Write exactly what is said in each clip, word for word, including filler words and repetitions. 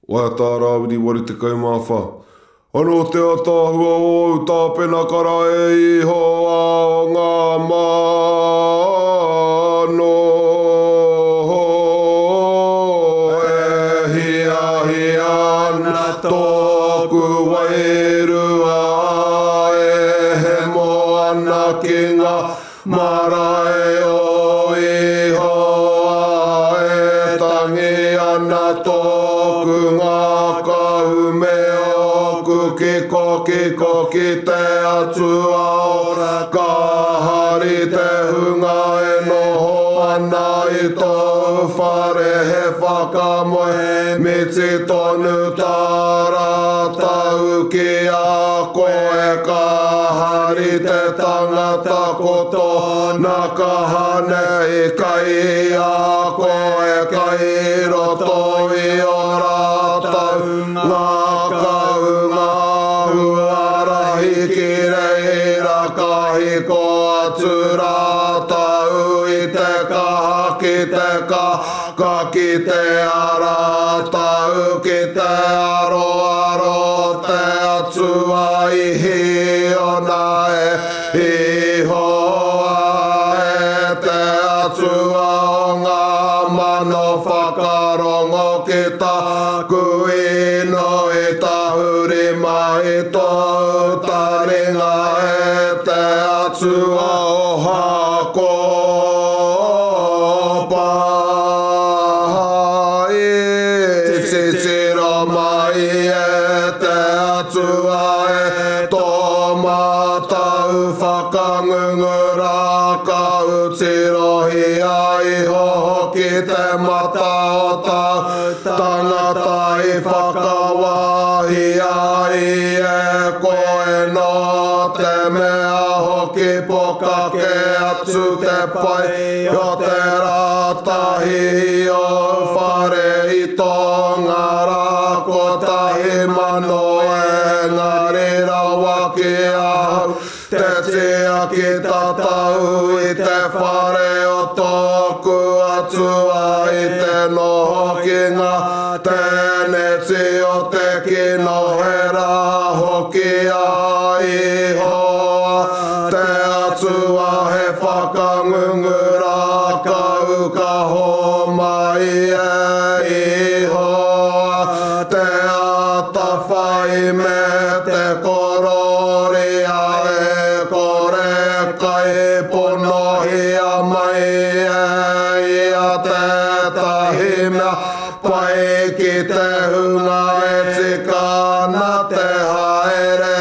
Waia tā rāwiri wari te kaumawha. Ano te atahua o tā pena kara e iho a o ngā mano. E hia hia na tōku wairua e he moana ki ngā marae o iho a e tangi ana tōku ngā kaume ki koki koki te atua ora ka hari te hunga e noho ana i tō whare he whakamoe miti tonu tāra tau ki a koe ka hari te tangata koto na ka hane i kai a koe kai roto i ora tau ngā kaunga huarahi ki reira kahi ko atu rātau i te kaha ki te kaha ki te ara tau ki te aro aro te atua ihi ona e iho e te atua o ngā mano whakarongo ki taku ino i tahuri mai tō taringa e te atua o hakopa i titira mai e te atua e tō matau whakangungura ka utirohi ai hoho ki te mata o tā tangata i whakawahi ai e koe no te mea hoki poka ke atu te pai o te rātahi o whare i tōnga rāko tahi mano e ngari rawa ki au te tia ki tatau i te whare o tōku atua i te noho ki ngā teneti o te kino he rā hoki a ihoa te atua he whakangungura kau ka homai e ihoa te atawhai me te korori a e kore kai ponohi a mai e ia te tahi mea pai ki te hunga e tika na te haere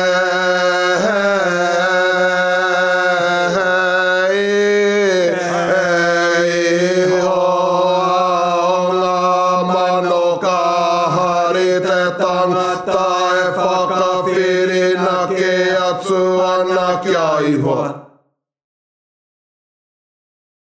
tangata e whakawhirina ki atu ana kia ihoa.